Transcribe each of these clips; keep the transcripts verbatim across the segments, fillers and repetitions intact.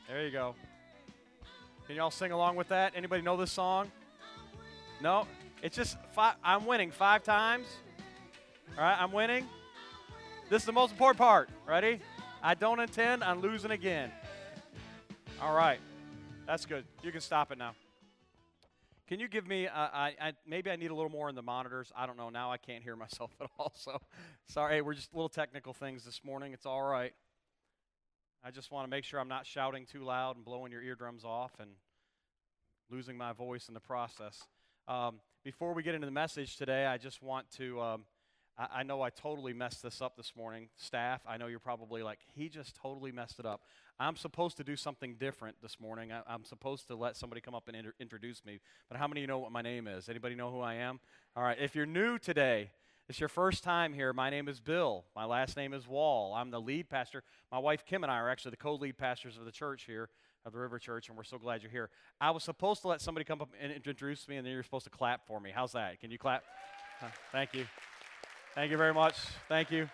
There you go. Can y'all sing along with that? Anybody know this song? No? It's just, five, I'm winning five times. All right, I'm winning. This is the most important part. Ready? I don't intend on losing again. All right. That's good. You can stop it now. Can you give me, uh, I, I, maybe I need a little more in the monitors. I don't know. Now I can't hear myself at all. So, sorry. We're just little technical things this morning. It's all right. I just want to make sure I'm not shouting too loud and blowing your eardrums off and losing my voice in the process. Um, before we get into the message today, I just want to, um, I, I know I totally messed this up this morning. Staff, I know you're probably like, he just totally messed it up. I'm supposed to do something different this morning. I, I'm supposed to let somebody come up and inter- introduce me. But how many of you know what my name is? Anybody know who I am? All right, if you're new today, it's your first time here, my name is Bill. My last name is Wall. I'm the lead pastor. My wife Kim and I are actually the co-lead pastors of the church here, of the River Church, and we're so glad you're here. I was supposed to let somebody come up and introduce me, and then you're supposed to clap for me. How's that? Can you clap? Uh, thank you. Thank you very much. Thank you.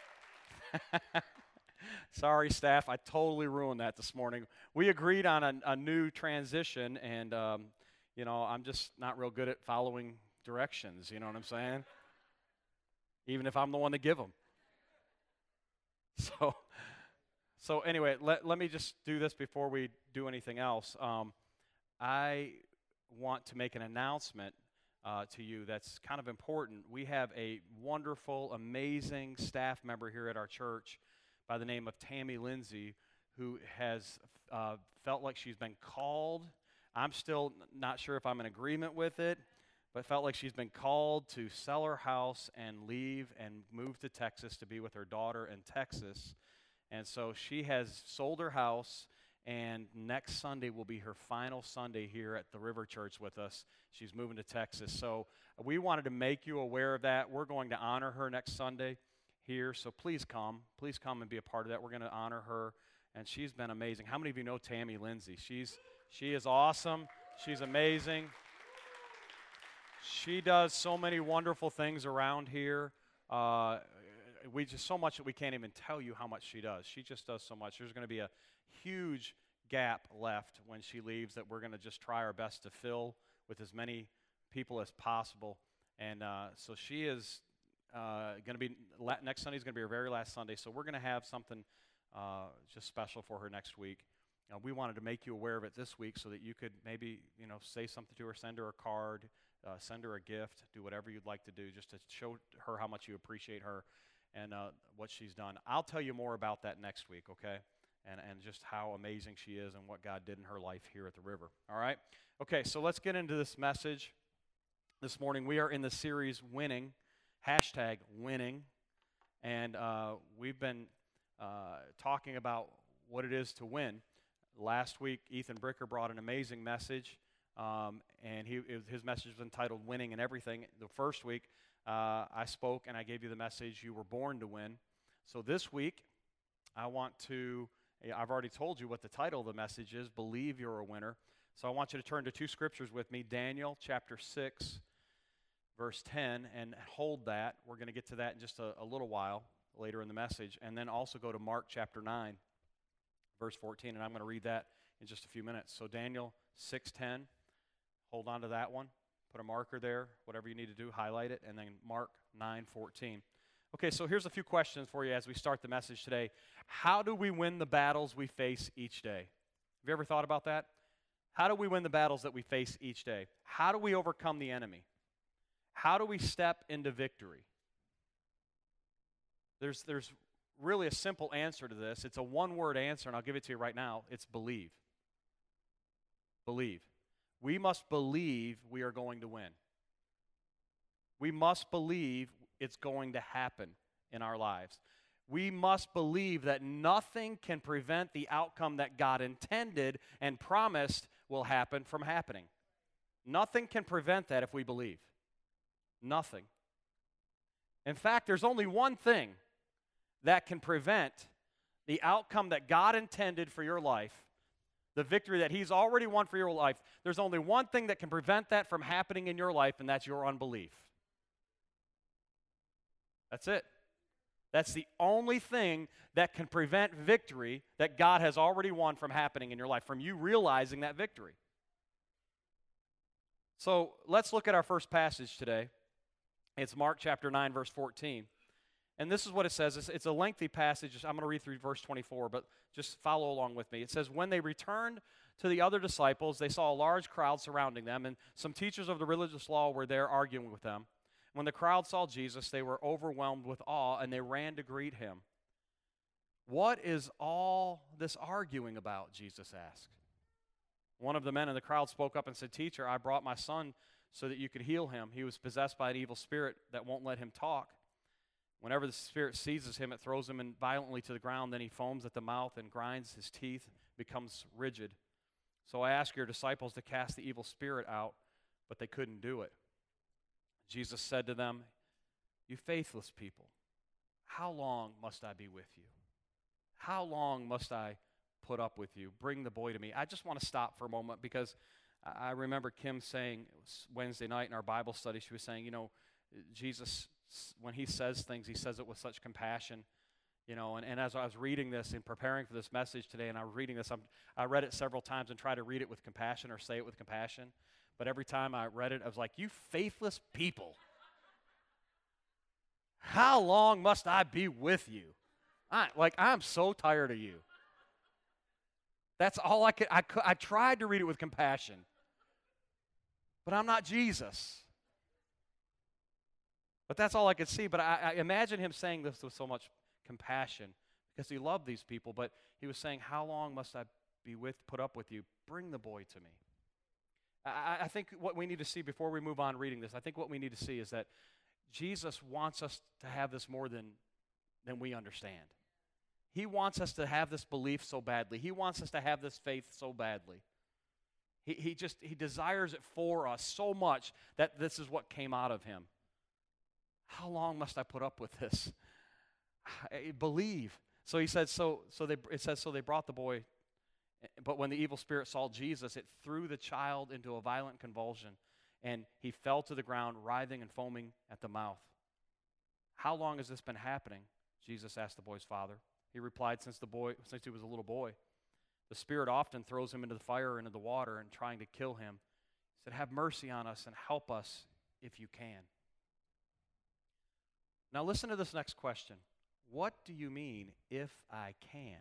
Sorry, staff. I totally ruined that this morning. We agreed on a, a new transition, and, um, you know, I'm just not real good at following directions. You know what I'm saying? Even if I'm the one to give them. So, so anyway, let, let me just do this before we do anything else. Um, I want to make an announcement uh, to you that's kind of important. We have a wonderful, amazing staff member here at our church by the name of Tammy Lindsay, who has uh, felt like she's been called. I'm still not sure if I'm in agreement with it, but felt like she's been called to sell her house and leave and move to Texas to be with her daughter in Texas. And so she has sold her house, and next Sunday will be her final Sunday here at the River Church with us. She's moving to Texas. So we wanted to make you aware of that. We're going to honor her next Sunday here, so please come. Please come and be a part of that. We're going to honor her, and she's been amazing. How many of you know Tammy Lindsay? She's, she is awesome. She's amazing. She does so many wonderful things around here. Uh, we just so much that we can't even tell you how much she does. She just does so much. There's going to be a huge gap left when she leaves that we're going to just try our best to fill with as many people as possible. And uh, so she is uh, going to be, la- next Sunday is going to be her very last Sunday. So we're going to have something uh, just special for her next week. Uh, we wanted to make you aware of it this week so that you could maybe, you know, say something to her, send her a card, Uh, send her a gift, do whatever you'd like to do just to show her how much you appreciate her and uh, what she's done. I'll tell you more about that next week, okay, and, and just how amazing she is and what God did in her life here at the river, all right? Okay, so let's get into this message this morning. We are in the series Winning, hashtag Winning, and uh, we've been uh, talking about what it is to win. Last week, Ethan Bricker brought an amazing message. Um, and he, it, his message was entitled Winning and Everything. The first week, uh, I spoke and I gave you the message, you were born to win. So this week, I want to, I've already told you what the title of the message is, Believe You're a Winner. So I want you to turn to two scriptures with me, Daniel chapter six, verse ten, and hold that. We're going to get to that in just a, a little while later in the message. And then also go to Mark chapter nine, verse fourteen, and I'm going to read that in just a few minutes. So Daniel six ten. Hold on to that one. Put a marker there. Whatever you need to do, highlight it. And then Mark nine fourteen. Okay, so here's a few questions for you as we start the message today. How do we win the battles we face each day? Have you ever thought about that? How do we win the battles that we face each day? How do we overcome the enemy? How do we step into victory? There's, there's really a simple answer to this. It's a one-word answer, and I'll give it to you right now. It's believe. Believe. We must believe we are going to win. We must believe it's going to happen in our lives. We must believe that nothing can prevent the outcome that God intended and promised will happen from happening. Nothing can prevent that if we believe. Nothing. In fact, there's only one thing that can prevent the outcome that God intended for your life, the victory that He's already won for your life. There's only one thing that can prevent that from happening in your life, and that's your unbelief. That's it. That's the only thing that can prevent victory that God has already won from happening in your life, from you realizing that victory. So let's look at our first passage today. It's Mark chapter nine, verse fourteen. And this is what it says. It's, it's a lengthy passage. I'm going to read through verse twenty-four, but just follow along with me. It says, when they returned to the other disciples, they saw a large crowd surrounding them, and some teachers of the religious law were there arguing with them. When the crowd saw Jesus, they were overwhelmed with awe, and they ran to greet him. What is all this arguing about? Jesus asked. One of the men in the crowd spoke up and said, Teacher, I brought my son so that you could heal him. He was possessed by an evil spirit that won't let him talk. Whenever the spirit seizes him, it throws him in violently to the ground. Then he foams at the mouth and grinds his teeth, becomes rigid. So I asked your disciples to cast the evil spirit out, but they couldn't do it. Jesus said to them, you faithless people, how long must I be with you? How long must I put up with you? Bring the boy to me. I just want to stop for a moment because I remember Kim saying, it was Wednesday night in our Bible study, she was saying, you know, Jesus, when he says things, he says it with such compassion. You know, and, and as I was reading this and preparing for this message today, and I was reading this, I'm, I read it several times and tried to read it with compassion or say it with compassion. But every time I read it, I was like, you faithless people. How long must I be with you? I, like, I'm so tired of you. That's all I could, I could. I tried to read it with compassion. But I'm not Jesus. But that's all I could see. But I, I imagine him saying this with so much compassion because he loved these people. But he was saying, how long must I be with, put up with you? Bring the boy to me. I, I think what we need to see before we move on reading this, I think what we need to see is that Jesus wants us to have this more than, than we understand. He wants us to have this belief so badly. He wants us to have this faith so badly. He, he just, he desires it for us so much that this is what came out of him. How long must I put up with this? I believe. So he said, so, so they, it says, so they brought the boy, but when the evil spirit saw Jesus, it threw the child into a violent convulsion, and he fell to the ground, writhing and foaming at the mouth. How long has this been happening? Jesus asked the boy's father. He replied, since the boy, since he was a little boy. The spirit often throws him into the fire or into the water and trying to kill him. He said, have mercy on us and help us if you can. Now listen to this next question. What do you mean, if I can?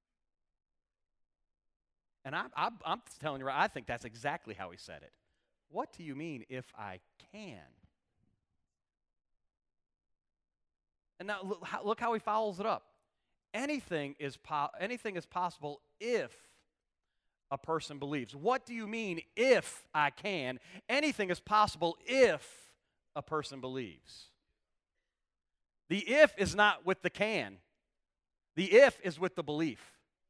And I'm, I'm, I'm telling you, I think that's exactly how he said it. What do you mean, if I can? And now look how, look how he follows it up. Anything is, po- anything is possible if a person believes. What do you mean, if I can? Anything is possible if a person believes. The if is not with the can. The if is with the belief.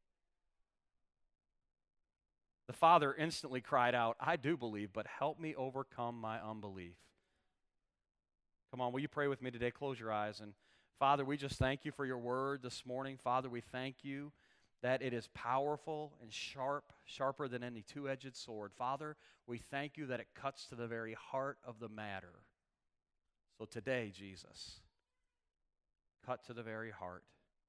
The father instantly cried out, I do believe, but help me overcome my unbelief. Come on, will you pray with me today? Close your eyes. And Father, we just thank you for your word this morning. Father, we thank you that it is powerful and sharp, sharper than any two-edged sword. Father, we thank you that it cuts to the very heart of the matter. So today, Jesus, cut to the very heart.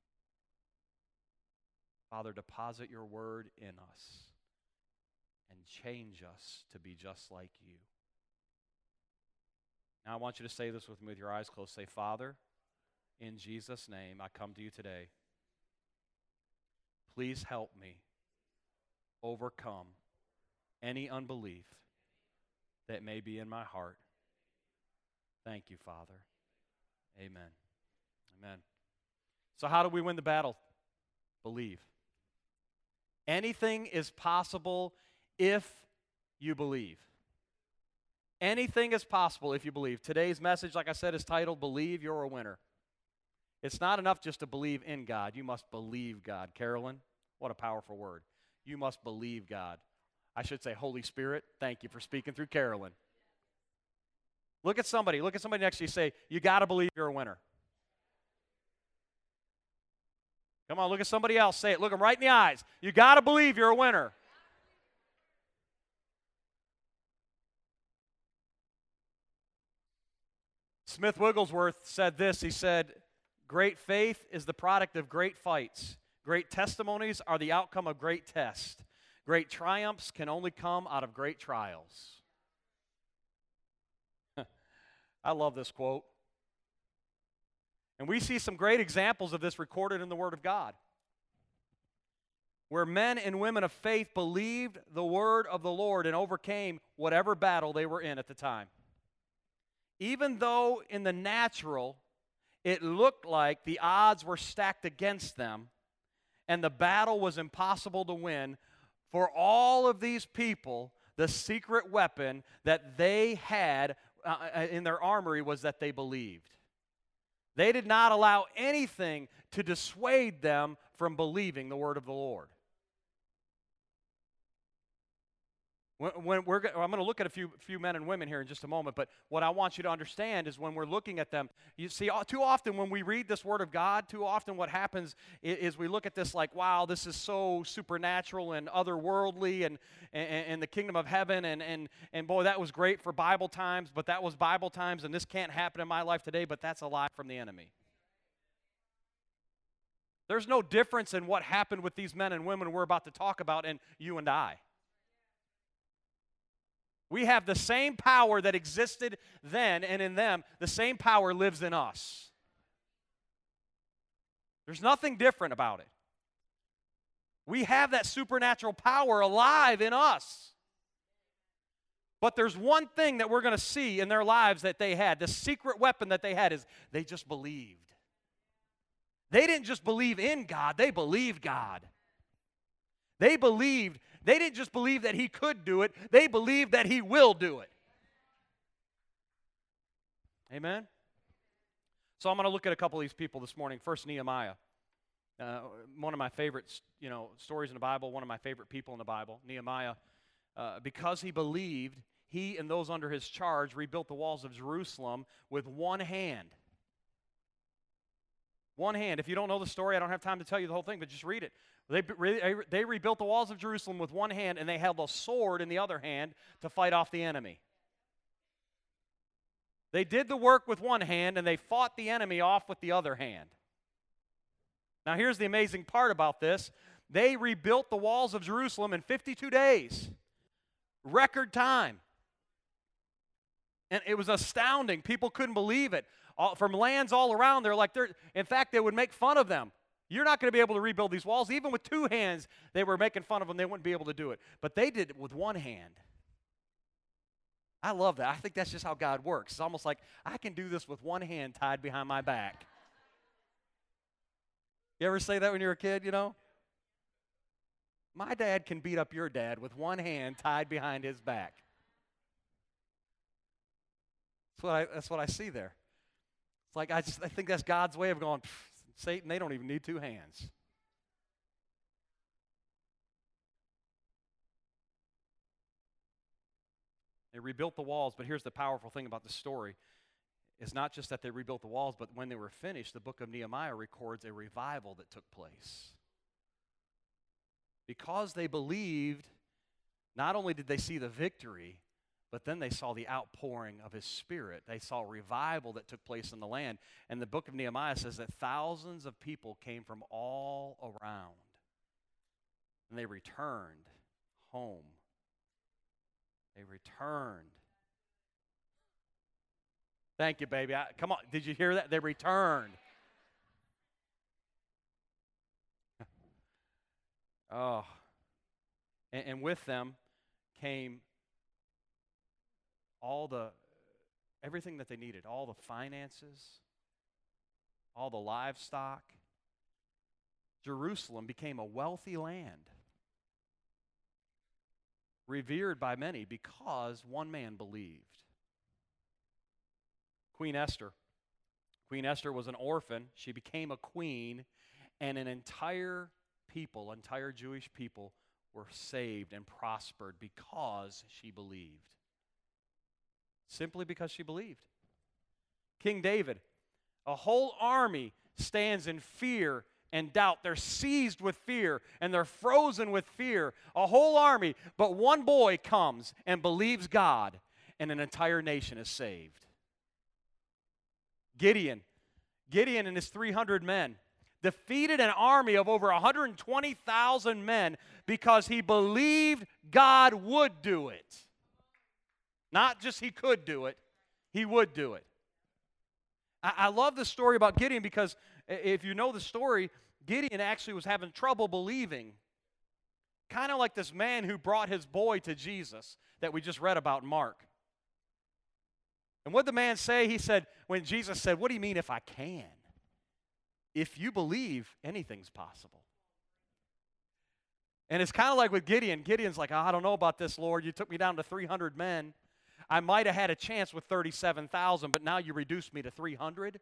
Father, deposit your word in us and change us to be just like you. Now I want you to say this with me with your eyes closed. Say, Father, in Jesus' name, I come to you today. Please help me overcome any unbelief that may be in my heart. Thank you, Father. Amen. Amen. So how do we win the battle? Believe. Anything is possible if you believe. Anything is possible if you believe. Today's message, like I said, is titled, Believe You're a Winner. It's not enough just to believe in God. You must believe God. Carolyn, what a powerful word. You must believe God. I should say, Holy Spirit, thank you for speaking through Carolyn. Look at somebody. Look at somebody next to you. Say, you got to believe you're a winner. Come on, look at somebody else. Say it. Look them right in the eyes. You got to believe you're a winner. Smith Wigglesworth said this. He said, Great faith is the product of great fights. Great testimonies are the outcome of great tests. Great triumphs can only come out of great trials. I love this quote. And we see some great examples of this recorded in the Word of God, where men and women of faith believed the word of the Lord and overcame whatever battle they were in at the time. Even though in the natural it looked like the odds were stacked against them and the battle was impossible to win, for all of these people, the secret weapon that they had uh, in their armory was that they believed. They did not allow anything to dissuade them from believing the word of the Lord. When, when we're, I'm going to look at a few, few men and women here in just a moment, but what I want you to understand is when we're looking at them, you see, too often when we read this Word of God, too often what happens is, is we look at this like, wow, this is so supernatural and otherworldly and, and, and the kingdom of heaven, and, and, and boy, that was great for Bible times, but that was Bible times, and this can't happen in my life today, but that's a lie from the enemy. There's no difference in what happened with these men and women we're about to talk about and you and I. We have the same power that existed then, and in them, the same power lives in us. There's nothing different about it. We have that supernatural power alive in us. But there's one thing that we're going to see in their lives that they had. The secret weapon that they had is they just believed. They didn't just believe in God, they believed God. They believed. They didn't just believe that He could do it, they believed that He will do it. Amen? So I'm going to look at a couple of these people this morning. First, Nehemiah. Uh, one of my favorite, you know, stories in the Bible, one of my favorite people in the Bible, Nehemiah. Uh, because he believed, he and those under his charge rebuilt the walls of Jerusalem with one hand. One hand. If you don't know the story, I don't have time to tell you the whole thing, but just read it. They, they rebuilt the walls of Jerusalem with one hand, and they held a sword in the other hand to fight off the enemy. They did the work with one hand, and they fought the enemy off with the other hand. Now, here's the amazing part about this. They rebuilt the walls of Jerusalem in fifty-two days. Record time. And it was astounding. People couldn't believe it. All, from lands all around, they're like, they're, in fact, they would make fun of them. You're not going to be able to rebuild these walls. Even with two hands, they were making fun of them. They wouldn't be able to do it. But they did it with one hand. I love that. I think that's just how God works. It's almost like, I can do this with one hand tied behind my back. You ever say that when you were a kid, you know? My dad can beat up your dad with one hand tied behind his back. That's what I, that's what I see there. It's like, I, just, I think that's God's way of going, Satan, they don't even need two hands. They rebuilt the walls, but here's the powerful thing about the story. It's not just that they rebuilt the walls, but when they were finished, the book of Nehemiah records a revival that took place. Because they believed, not only did they see the victory, but then they saw the outpouring of His Spirit. They saw revival that took place in the land. And the book of Nehemiah says that thousands of people came from all around. And they returned home. They returned. Thank you, baby. I, come on. Did you hear that? They returned. Oh. And, and with them came all the, everything that they needed, all the finances, all the livestock. Jerusalem became a wealthy land, revered by many because one man believed. Queen Esther. Queen Esther was an orphan. She became a queen, and an entire people, entire Jewish people, were saved and prospered because she believed. Simply because she believed. King David, a whole army stands in fear and doubt. They're seized with fear and they're frozen with fear. A whole army, but one boy comes and believes God, and an entire nation is saved. Gideon. Gideon and his three hundred men defeated an army of over one hundred twenty thousand men because he believed God would do it. Not just he could do it, he would do it. I, I love the story about Gideon because if you know the story, Gideon actually was having trouble believing. Kind of like this man who brought his boy to Jesus that we just read about in Mark. And what did the man say? He said, when Jesus said, what do you mean if I can? If you believe, anything's possible. And it's kind of like with Gideon. Gideon's like, oh, I don't know about this, Lord. You took me down to three hundred men. I might have had a chance with thirty-seven thousand, but now you reduced me to three hundred.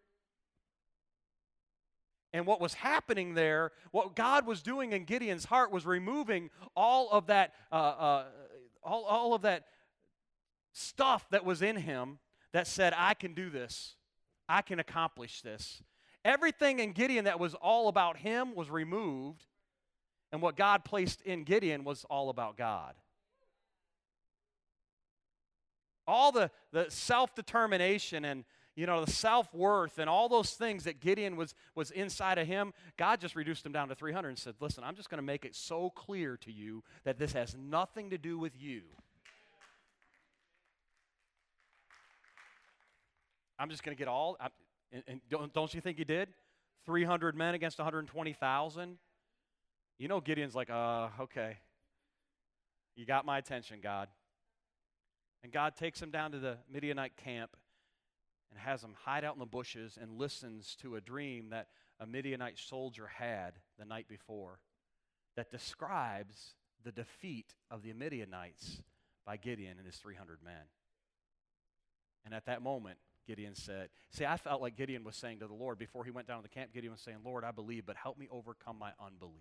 And what was happening there, what God was doing in Gideon's heart was removing all of that, uh, uh, all, all of that stuff that was in him that said, I can do this. I can accomplish this. Everything in Gideon that was all about him was removed, and what God placed in Gideon was all about God. All the, the self-determination and, you know, the self-worth and all those things that Gideon was, was inside of him, God just reduced him down to three hundred and said, listen, I'm just going to make it so clear to you that this has nothing to do with you. I'm just going to get all, I, and, and don't, don't you think he did? three hundred men against one hundred twenty thousand. You know Gideon's like, uh, okay. You got my attention, God. And God takes him down to the Midianite camp and has him hide out in the bushes and listens to a dream that a Midianite soldier had the night before that describes the defeat of the Midianites by Gideon and his three hundred men. And at that moment, Gideon said, see, I felt like Gideon was saying to the Lord before he went down to the camp, Gideon was saying, Lord, I believe, but help me overcome my unbelief.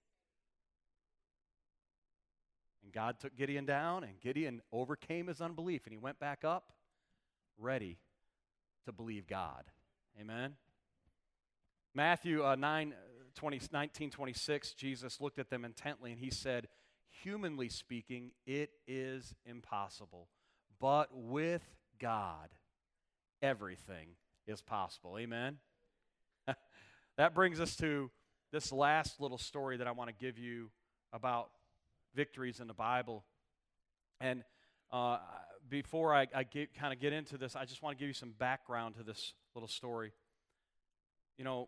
And God took Gideon down, and Gideon overcame his unbelief, and he went back up ready to believe God. Amen? Matthew uh, nine, twenty, nineteen, twenty-six, Jesus looked at them intently, and he said, humanly speaking, it is impossible, but with God, everything is possible. Amen? That brings us to this last little story that I want to give you about victories in the Bible. And uh, before I, I get, kind of get into this, I just want to give you some background to this little story. You know,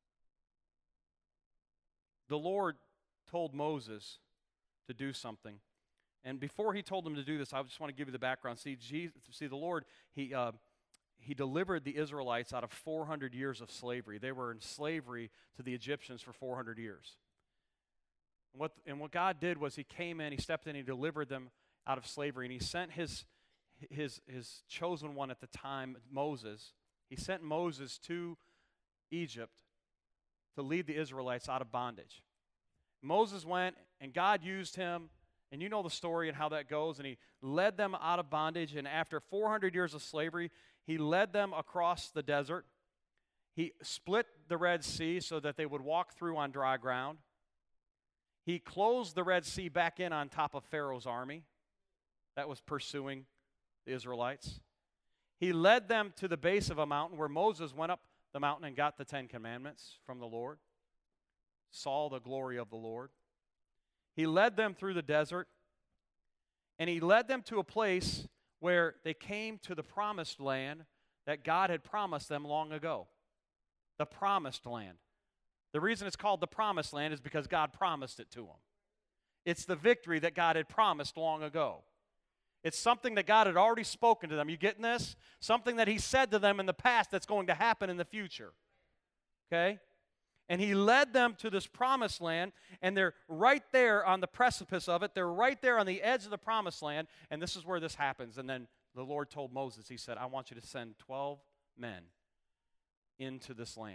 the Lord told Moses to do something. And before he told him to do this, I just want to give you the background. See, Jesus, see the Lord, he, uh, he delivered the Israelites out of four hundred years of slavery. They were in slavery to the Egyptians for four hundred years. And what, and what God did was he came in, he stepped in, he delivered them out of slavery, and he sent his, his, his chosen one at the time, Moses. He sent Moses to Egypt to lead the Israelites out of bondage. Moses went, and God used him, and you know the story and how that goes, and he led them out of bondage, and after four hundred years of slavery, he led them across the desert. He split the Red Sea so that they would walk through on dry ground. He closed the Red Sea back in on top of Pharaoh's army that was pursuing the Israelites. He led them to the base of a mountain where Moses went up the mountain and got the Ten Commandments from the Lord, saw the glory of the Lord. He led them through the desert, and he led them to a place where they came to the promised land that God had promised them long ago. The promised land. The reason it's called the promised land is because God promised it to them. It's the victory that God had promised long ago. It's something that God had already spoken to them. You getting this? Something that he said to them in the past that's going to happen in the future. Okay? And he led them to this promised land, and they're right there on the precipice of it. They're right there on the edge of the promised land, and this is where this happens. And then the Lord told Moses, he said, I want you to send twelve men into this land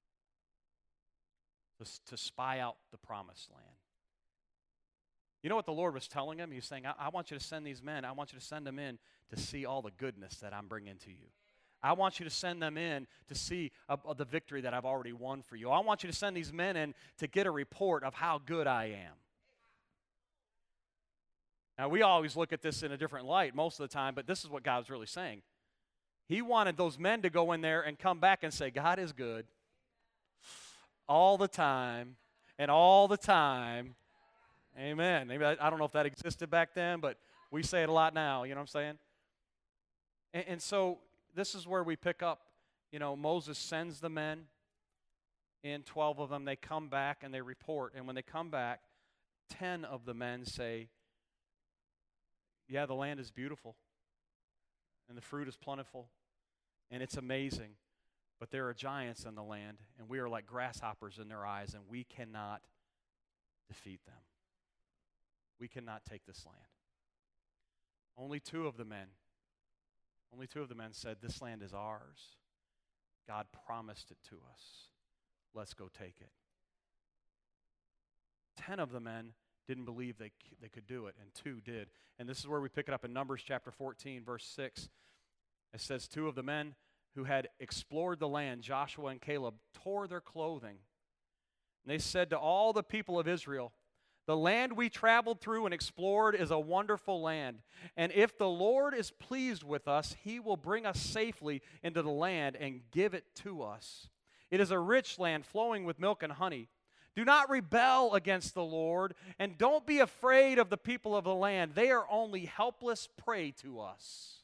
to, to spy out the promised land. You know what the Lord was telling him? He was saying, I, I want you to send these men. I want you to send them in to see all the goodness that I'm bringing to you. I want you to send them in to see uh, uh, the victory that I've already won for you. I want you to send these men in to get a report of how good I am. Now, we always look at this in a different light most of the time, but this is what God's really saying. He wanted those men to go in there and come back and say, God is good all the time and all the time. Amen. Maybe I, I don't know if that existed back then, but we say it a lot now. You know what I'm saying? And, and so this is where we pick up, you know, Moses sends the men in, twelve of them. They come back and they report. And when they come back, ten of the men say, yeah, the land is beautiful and the fruit is plentiful and it's amazing, but there are giants in the land and we are like grasshoppers in their eyes and we cannot defeat them. We cannot take this land. Only two of the men, only two of the men said, this land is ours. God promised it to us. Let's go take it. Ten of the men didn't believe they, they could do it, and two did. And this is where we pick it up in Numbers chapter fourteen, verse six. It says, two of the men who had explored the land, Joshua and Caleb, tore their clothing. And they said to all the people of Israel, the land we traveled through and explored is a wonderful land. And if the Lord is pleased with us, he will bring us safely into the land and give it to us. It is a rich land flowing with milk and honey. Do not rebel against the Lord, and don't be afraid of the people of the land. They are only helpless prey to us.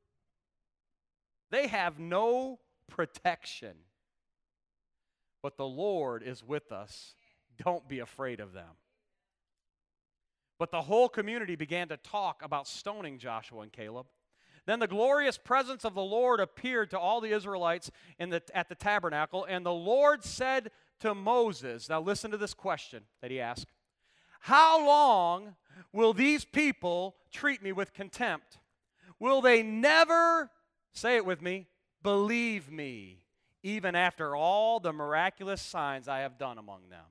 They have no protection. But the Lord is with us. Don't be afraid of them. But the whole community began to talk about stoning Joshua and Caleb. Then the glorious presence of the Lord appeared to all the Israelites in the, at the tabernacle, and the Lord said to Moses, now listen to this question that he asked, how long will these people treat me with contempt? Will they never, say it with me, believe me, even after all the miraculous signs I have done among them?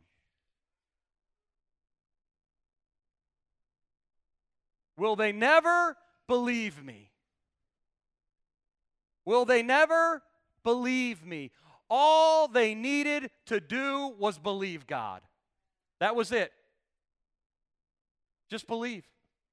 Will they never believe me? Will they never believe me? All they needed to do was believe God. That was it. Just believe.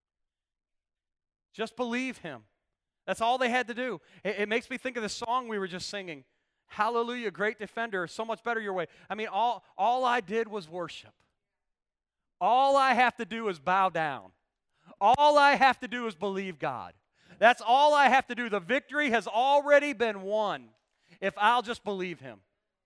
Just believe Him. That's all they had to do. It, it makes me think of the song we were just singing. Hallelujah, great defender, so much better your way. I mean, all, all I did was worship. All I have to do is bow down. All I have to do is believe God. That's all I have to do. The victory has already been won if I'll just believe Him.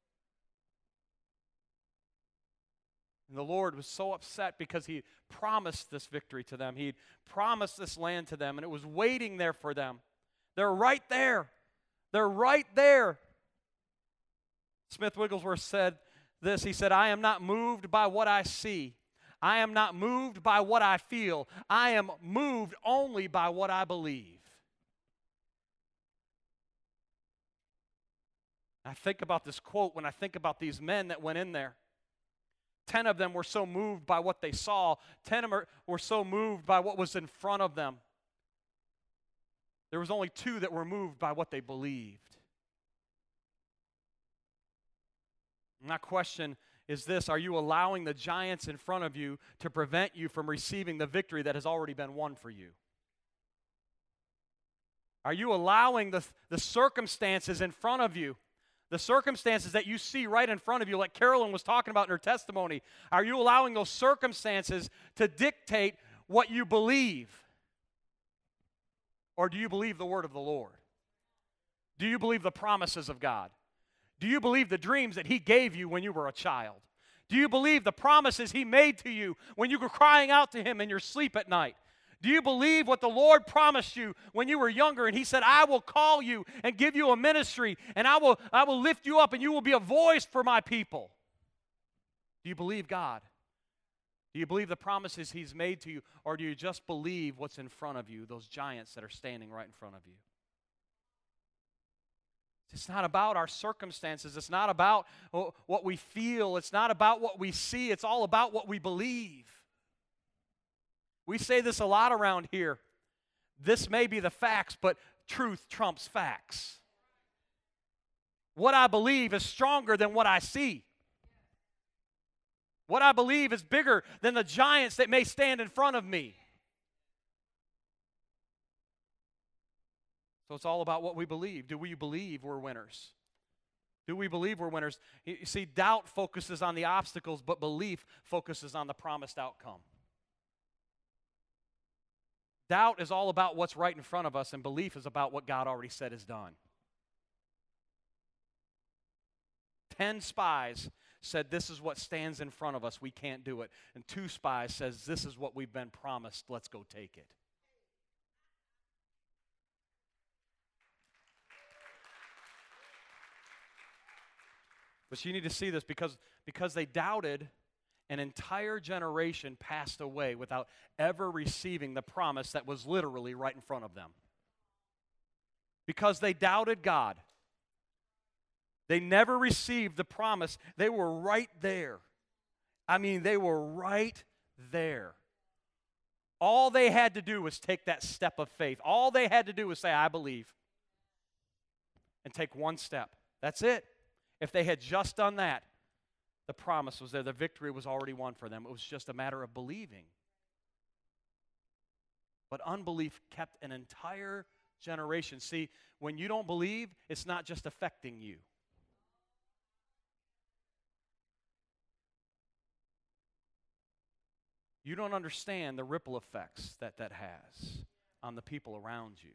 And the Lord was so upset because He promised this victory to them. He promised this land to them, and it was waiting there for them. They're right there. They're right there. Smith Wigglesworth said this. He said, I am not moved by what I see. I am not moved by what I feel. I am moved only by what I believe. I think about this quote when I think about these men that went in there. Ten of them were so moved by what they saw. Ten of them were so moved by what was in front of them. There was only two that were moved by what they believed. My question is this: are you allowing the giants in front of you to prevent you from receiving the victory that has already been won for you? Are you allowing the, the circumstances in front of you, the circumstances that you see right in front of you, like Carolyn was talking about in her testimony, are you allowing those circumstances to dictate what you believe? Or do you believe the word of the Lord? Do you believe the promises of God? Do you believe the dreams that He gave you when you were a child? Do you believe the promises He made to you when you were crying out to Him in your sleep at night? Do you believe what the Lord promised you when you were younger and He said, I will call you and give you a ministry and I will, I will lift you up and you will be a voice for my people? Do you believe God? Do you believe the promises He's made to you, or do you just believe what's in front of you, those giants that are standing right in front of you? It's not about our circumstances. It's not about what we feel. It's not about what we see. It's all about what we believe. We say this a lot around here. This may be the facts, but truth trumps facts. What I believe is stronger than what I see. What I believe is bigger than the giants that may stand in front of me. So it's all about what we believe. Do we believe we're winners? Do we believe we're winners? You you see, doubt focuses on the obstacles, but belief focuses on the promised outcome. Doubt is all about what's right in front of us, and belief is about what God already said is done. Ten spies said, this is what stands in front of us, we can't do it. And two spies says, this is what we've been promised, let's go take it. But you need to see this because, because they doubted, an entire generation passed away without ever receiving the promise that was literally right in front of them. Because they doubted God. They never received the promise. They were right there. I mean, they were right there. All they had to do was take that step of faith. All they had to do was say, I believe. And take one step. That's it. If they had just done that, the promise was there. The victory was already won for them. It was just a matter of believing. But unbelief kept an entire generation. See, when you don't believe, it's not just affecting you. You don't understand the ripple effects that that has on the people around you.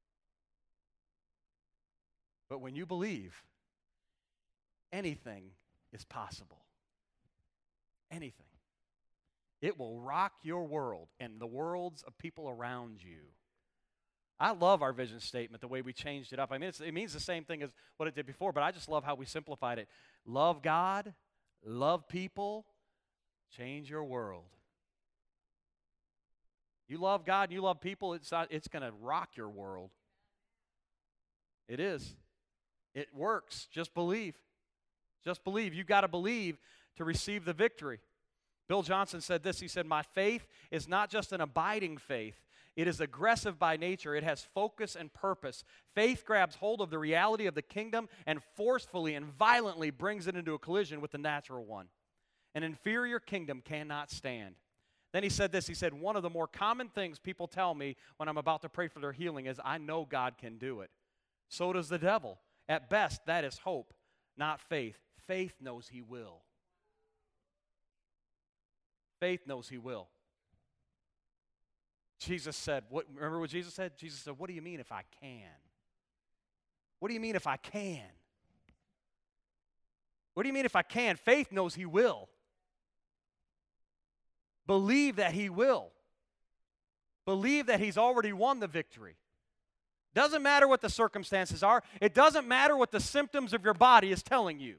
But when you believe, anything is possible. Anything. It will rock your world and the worlds of people around you. I love our vision statement, the way we changed it up. I mean, it's, it means the same thing as what it did before, but I just love how we simplified it. Love God, love people, change your world. You love God and you love people, it's, not, it's going to rock your world. It is. It works. Just believe. Just believe. You've got to believe to receive the victory. Bill Johnson said this. He said, my faith is not just an abiding faith. It is aggressive by nature. It has focus and purpose. Faith grabs hold of the reality of the kingdom and forcefully and violently brings it into a collision with the natural one. An inferior kingdom cannot stand. Then he said this. He said, one of the more common things people tell me when I'm about to pray for their healing is, I know God can do it. So does the devil. At best, that is hope, not faith. Faith knows he will. Faith knows he will. Jesus said, what, remember what Jesus said? Jesus said, what do you mean if I can? What do you mean if I can? What do you mean if I can? Faith knows he will. Believe that he will. Believe that he's already won the victory. Doesn't matter what the circumstances are. It doesn't matter what the symptoms of your body is telling you.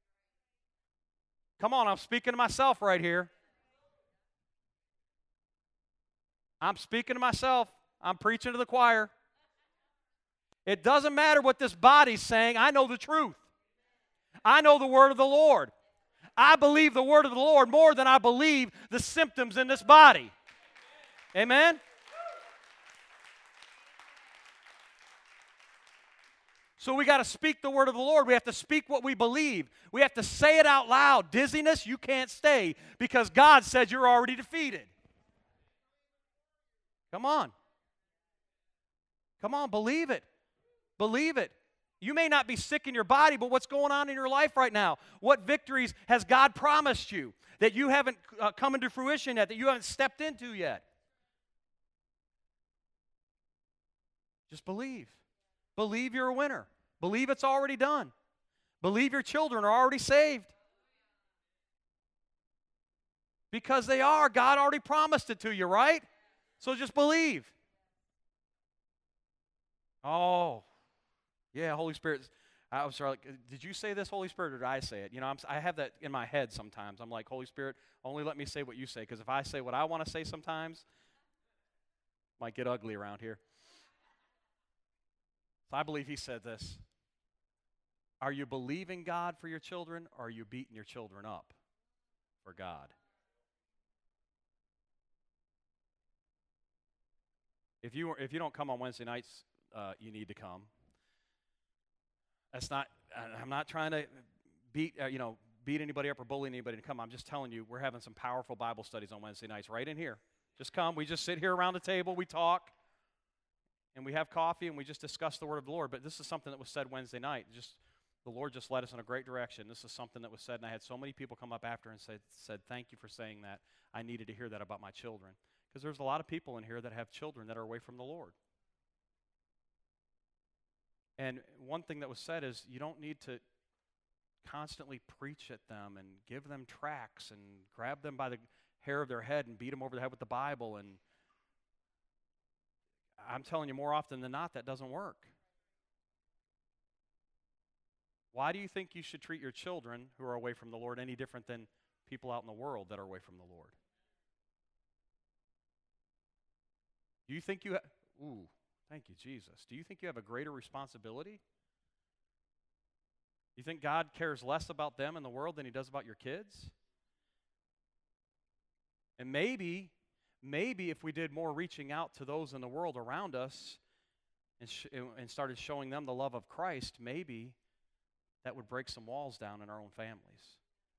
Come on, I'm speaking to myself right here. I'm speaking to myself. I'm preaching to the choir. It doesn't matter what this body's saying. I know the truth. I know the word of the Lord. I believe the word of the Lord more than I believe the symptoms in this body. Amen? So we got to speak the word of the Lord. We have to speak what we believe. We have to say it out loud. Dizziness, you can't stay because God said you're already defeated. Come on. Come on, believe it. Believe it. You may not be sick in your body, but what's going on in your life right now? What victories has God promised you that you haven't uh, come into fruition yet, that you haven't stepped into yet? Just believe. Believe you're a winner. Believe it's already done. Believe your children are already saved. Because they are. God already promised it to you, right? So just believe. Oh, yeah, Holy Spirit. I was sorry, like, did you say this, Holy Spirit, or did I say it? You know, I'm, I have that in my head sometimes. I'm like, Holy Spirit, only let me say what you say, because if I say what I want to say sometimes, it might get ugly around here. So I believe he said this. Are you believing God for your children, or are you beating your children up for God? If you, if you don't come on Wednesday nights, uh, you need to come. That's not, I'm not trying to beat, uh, you know, beat anybody up or bully anybody to come. I'm just telling you, we're having some powerful Bible studies on Wednesday nights right in here. Just come. We just sit here around the table. We talk. and we have coffee, and we just discuss the word of the Lord. But this is something that was said Wednesday night. Just the Lord just led us in a great direction. This is something that was said, and I had so many people come up after and say, said, thank you for saying that. I needed to hear that about my children. Because there's a lot of people in here that have children that are away from the Lord. And one thing that was said is you don't need to constantly preach at them and give them tracts and grab them by the hair of their head and beat them over the head with the Bible. And I'm telling you, more often than not, that doesn't work. Why do you think you should treat your children who are away from the Lord any different than people out in the world that are away from the Lord? Do you think you have, ooh, thank you, Jesus. Do you think you have a greater responsibility? You think God cares less about them in the world than he does about your kids? And maybe, maybe if we did more reaching out to those in the world around us and, sh- and started showing them the love of Christ, maybe that would break some walls down in our own families.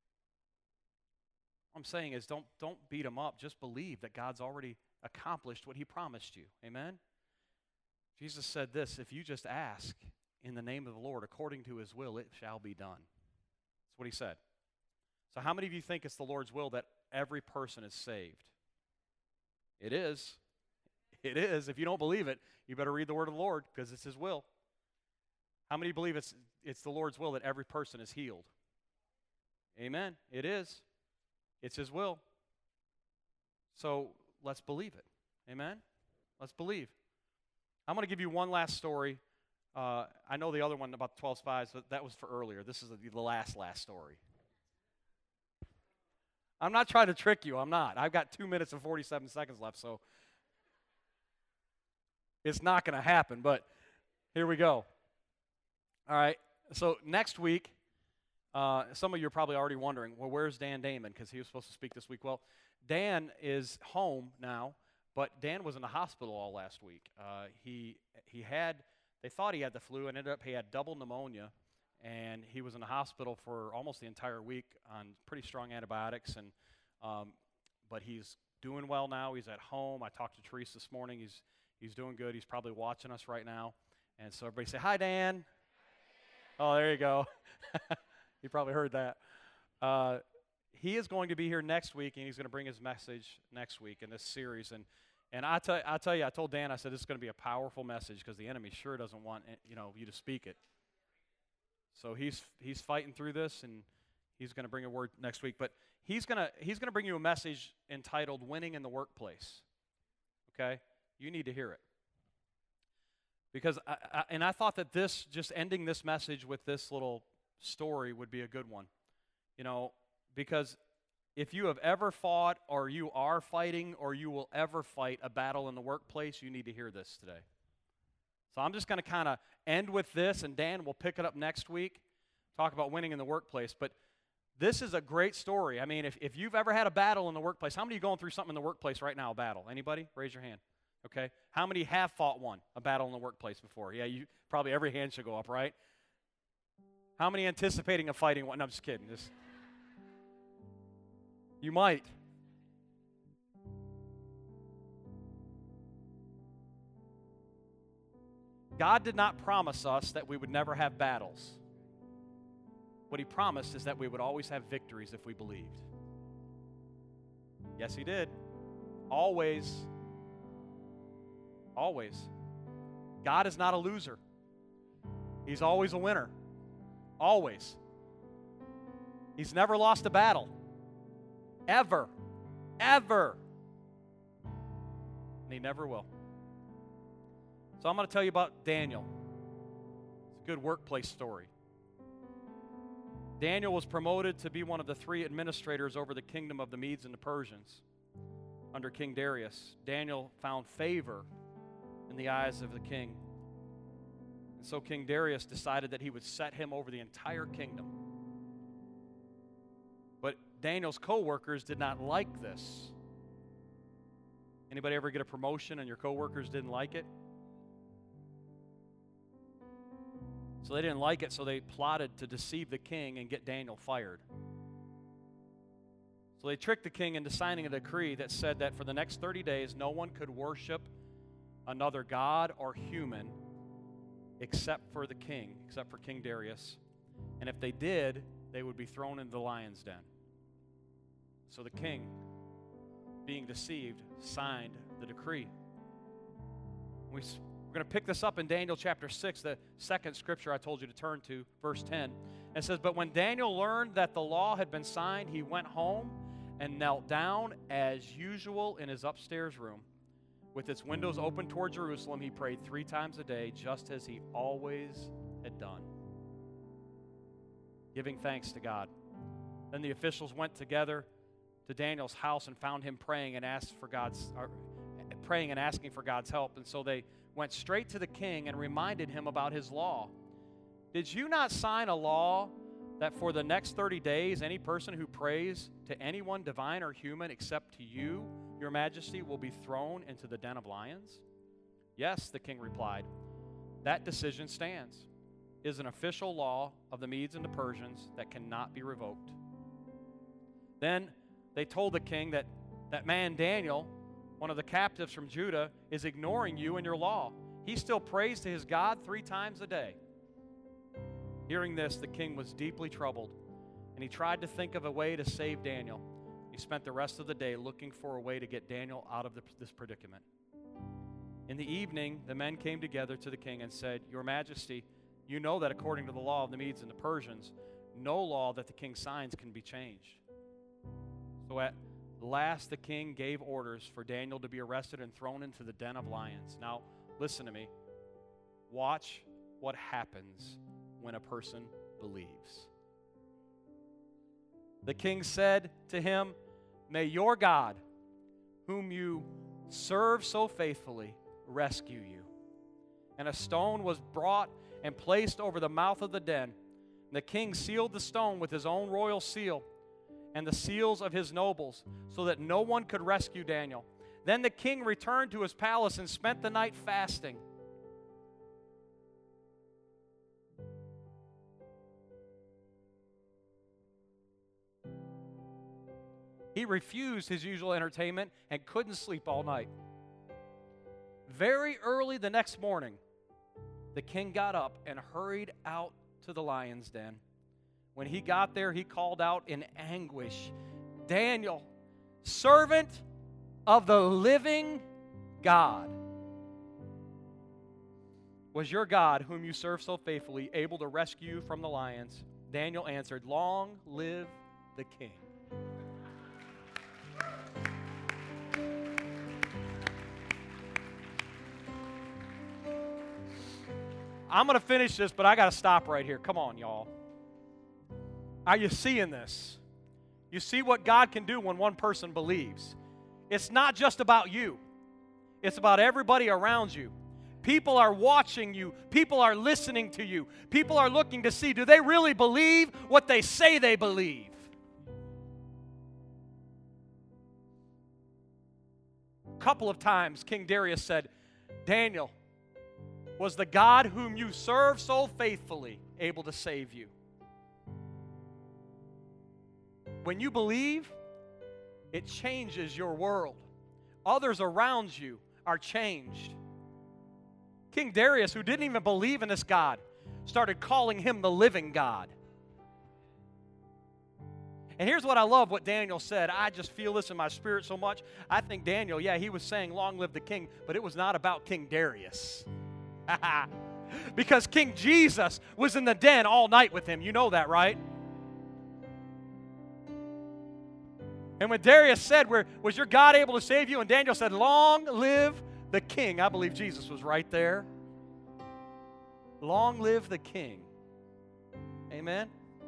What I'm saying is don't, don't beat them up. Just believe that God's already accomplished what he promised you. Amen? Jesus said this, if you just ask in the name of the Lord according to his will, it shall be done. That's what he said. So how many of you think it's the Lord's will that every person is saved? It is. It is. If you don't believe it, you better read the word of the Lord because it's his will. How many believe it's, it's the Lord's will that every person is healed? Amen. It is. It's his will. So let's believe it. Amen? Let's believe. I'm going to give you one last story. Uh, I know the other one about the twelve spies, but that was for earlier. This is the last, last story. I'm not trying to trick you. I'm not. I've got two minutes and forty-seven seconds left, so it's not going to happen, but here we go. All right, so next week, uh, some of you are probably already wondering, well, where's Dan Damon? Because he was supposed to speak this week. Well, Dan is home now, but Dan was in the hospital all last week. Uh, he he had, they thought he had the flu, and ended up he had double pneumonia, and he was in the hospital for almost the entire week on pretty strong antibiotics, and um, but he's doing well now. He's at home. I talked to Teresa this morning. He's he's doing good. He's probably watching us right now, and so everybody say, hi, Dan. Oh, there you go. You probably heard that. Uh, he is going to be here next week, and he's going to bring his message next week in this series. And and I tell I tell you, I told Dan, I said this is going to be a powerful message because the enemy sure doesn't want you know you to speak it. So he's he's fighting through this, and he's going to bring a word next week. But he's gonna he's going to bring you a message entitled "Winning in the Workplace." Okay, you need to hear it. Because, I, I, and I thought that this, just ending this message with this little story would be a good one. You know, because if you have ever fought or you are fighting or you will ever fight a battle in the workplace, you need to hear this today. So I'm just going to kind of end with this, and Dan will pick it up next week, talk about winning in the workplace. But this is a great story. I mean, if, if you've ever had a battle in the workplace, how many of you going through something in the workplace right now, a battle? Anybody? Raise your hand. Okay, how many have fought one, a battle in the workplace before? Yeah, you probably every hand should go up, right? How many anticipating a fighting one? No, I'm just kidding. Just, you might. God did not promise us that we would never have battles. What he promised is that we would always have victories if we believed. Yes, he did. Always. Always. God is not a loser. He's always a winner. Always. He's never lost a battle. Ever. Ever. And he never will. So I'm going to tell you about Daniel. It's a good workplace story. Daniel was promoted to be one of the three administrators over the kingdom of the Medes and the Persians under King Darius. Daniel found favor in the eyes of the king. And so King Darius decided that he would set him over the entire kingdom. But Daniel's co-workers did not like this. Anybody ever get a promotion and your co-workers didn't like it? So they didn't like it, so they plotted to deceive the king and get Daniel fired. So they tricked the king into signing a decree that said that for the next thirty days, no one could worship another god or human except for the king, except for King Darius. And if they did, they would be thrown into the lion's den. So the king, being deceived, signed the decree. We, we're going to pick this up in Daniel chapter six, the second scripture I told you to turn to, verse ten. It says, "But when Daniel learned that the law had been signed, he went home and knelt down as usual in his upstairs room. With its windows open toward Jerusalem, he prayed three times a day, just as he always had done, giving thanks to God. Then the officials went together to Daniel's house and found him praying and asked for God's, or, praying and asking for God's help. And so they went straight to the king and reminded him about his law. 'Did you not sign a law that for the next thirty days, any person who prays to anyone, divine or human, except to you, your majesty, will be thrown into the den of lions?' 'Yes,' the king replied. 'That decision stands. It is an official law of the Medes and the Persians that cannot be revoked.' Then they told the king that that man Daniel, one of the captives from Judah, is ignoring you and your law. He still prays to his God three times a day." Hearing this, the king was deeply troubled, and he tried to think of a way to save Daniel. He spent the rest of the day looking for a way to get Daniel out of the, this predicament. In the evening, the men came together to the king and said, "Your Majesty, you know that according to the law of the Medes and the Persians, no law that the king signs can be changed." So at last the king gave orders for Daniel to be arrested and thrown into the den of lions. Now, listen to me. Watch what happens when a person believes. The king said to him, "May your God, whom you serve so faithfully, rescue you." And a stone was brought and placed over the mouth of the den. And the king sealed the stone with his own royal seal and the seals of his nobles, so that no one could rescue Daniel. Then the king returned to his palace and spent the night fasting. He refused his usual entertainment and couldn't sleep all night. Very early the next morning, the king got up and hurried out to the lion's den. When he got there, he called out in anguish, "Daniel, servant of the living God, was your God, whom you serve so faithfully, able to rescue you from the lions?" Daniel answered, "Long live the king." I'm going to finish this, but I got to stop right here. Come on, y'all. Are you seeing this? You see what God can do when one person believes. It's not just about you. It's about everybody around you. People are watching you. People are listening to you. People are looking to see, do they really believe what they say they believe? A couple of times, King Darius said, "Daniel, was the God whom you serve so faithfully able to save you?" When you believe, it changes your world. Others around you are changed. King Darius, who didn't even believe in this God, started calling him the living God. And here's what I love what Daniel said. I just feel this in my spirit so much. I think Daniel, yeah, he was saying, "Long live the king," but it was not about King Darius. Because King Jesus was in the den all night with him. You know that, right? And when Darius said, "Was your God able to save you?" and Daniel said, "Long live the king," I believe Jesus was right there. Long live the king. Amen?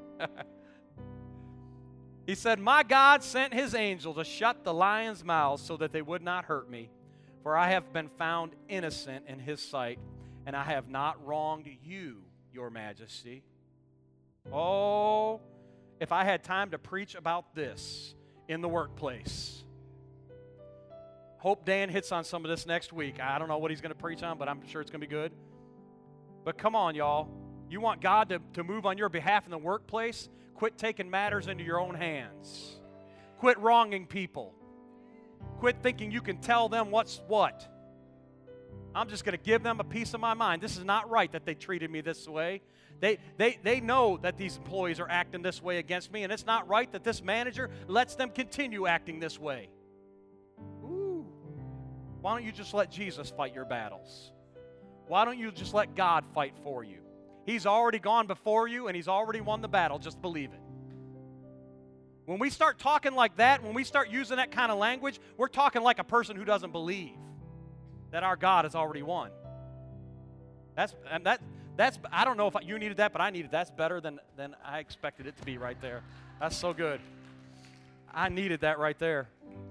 He said, "My God sent his angel to shut the lions' mouths so that they would not hurt me. For I have been found innocent in his sight, and I have not wronged you, your majesty." Oh, if I had time to preach about this in the workplace. Hope Dan hits on some of this next week. I don't know what he's going to preach on, but I'm sure it's going to be good. But come on, y'all. You want God to, to move on your behalf in the workplace? Quit taking matters into your own hands. Quit wronging people. Quit thinking you can tell them what's what. I'm just going to give them a piece of my mind. This is not right that they treated me this way. They, they, they know that these employees are acting this way against me, and it's not right that this manager lets them continue acting this way. Ooh. Why don't you just let Jesus fight your battles? Why don't you just let God fight for you? He's already gone before you, and He's already won the battle. Just believe it. When we start talking like that, when we start using that kind of language, we're talking like a person who doesn't believe that our God has already won. That's and that that's I don't know if you needed that, but I needed that's better than than I expected it to be right there. That's so good. I needed that right there.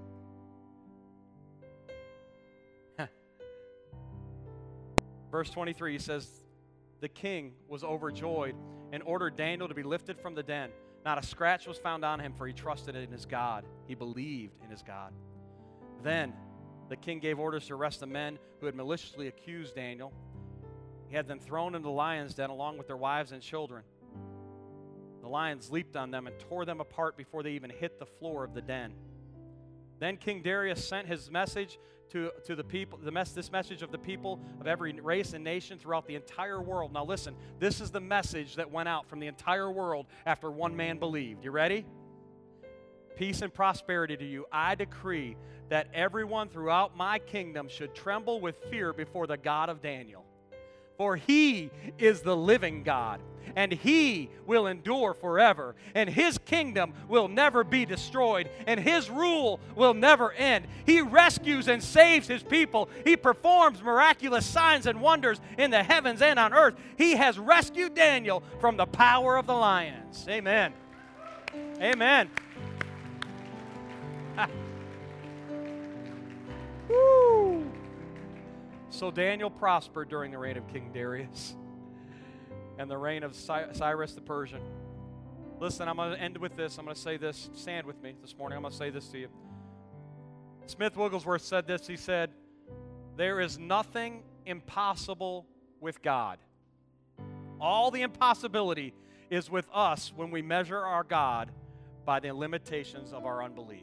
Verse twenty-three, he says, the king was overjoyed and ordered Daniel to be lifted from the den. Not a scratch was found on him, for he trusted in his God. He believed in his God. Then the king gave orders to arrest the men who had maliciously accused Daniel. He had them thrown into the lion's den along with their wives and children. The lions leaped on them and tore them apart before they even hit the floor of the den. Then King Darius sent his message to, to the people, the mess, this message of the people of every race and nation throughout the entire world. Now listen, this is the message that went out from the entire world after one man believed. You ready? Peace and prosperity to you. I decree that everyone throughout my kingdom should tremble with fear before the God of Daniel. For He is the living God, and He will endure forever, and His kingdom will never be destroyed, and His rule will never end. He rescues and saves His people. He performs miraculous signs and wonders in the heavens and on earth. He has rescued Daniel from the power of the lions. Amen. Amen. Woo! So Daniel prospered during the reign of King Darius and the reign of Cyrus the Persian. Listen, I'm going to end with this. I'm going to say this. Stand with me this morning. I'm going to say this to you. Smith Wigglesworth said this. He said, there is nothing impossible with God. All the impossibility is with us when we measure our God by the limitations of our unbelief.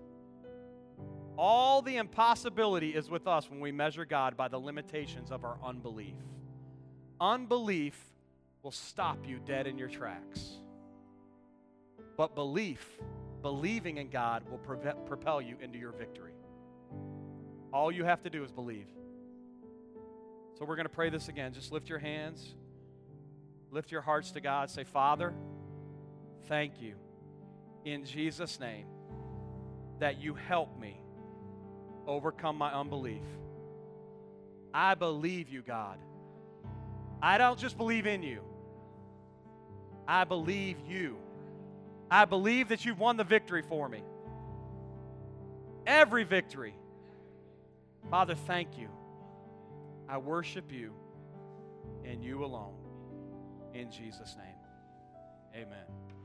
All the impossibility is with us when we measure God by the limitations of our unbelief. Unbelief will stop you dead in your tracks. But belief, believing in God, will prevent, propel you into your victory. All you have to do is believe. So we're going to pray this again. Just lift your hands. Lift your hearts to God. Say, Father, thank you in Jesus' name that you help me overcome my unbelief. I believe you, God. I don't just believe in you. I believe you. I believe that you've won the victory for me. Every victory. Father, thank you. I worship you and you alone. In Jesus' name, amen.